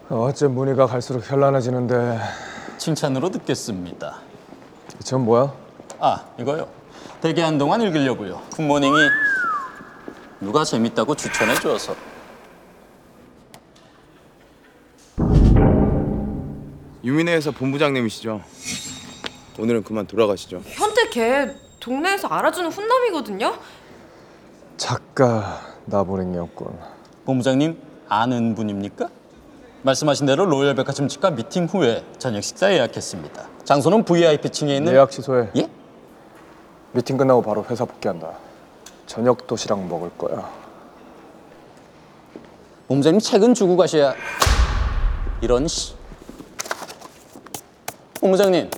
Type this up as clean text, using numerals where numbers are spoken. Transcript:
어째 문의가 갈수록 현란해지는데. 칭찬으로 듣겠습니다. 전 뭐야? 아, 이거요. 대기 한동안 읽으려고요. 굿모닝이 누가 재밌다고 추천해 줘서. 유민회 회사 본부장님이시죠? 오늘은 그만 돌아가시죠. 현태 걔 동네에서 알아주는 훈남이거든요? 작가 나부랭이었군. 본부장님 아는 분입니까? 말씀하신 대로 로열 백화점 측과 미팅 후에 저녁 식사 예약했습니다. 장소는 VIP층에 있는 예약 취소해. 예? 미팅 끝나고 바로 회사 복귀한다. 저녁 도시락 먹을 거야. 본부장님 책은 주고 가셔야. 이런 씨. 본부장님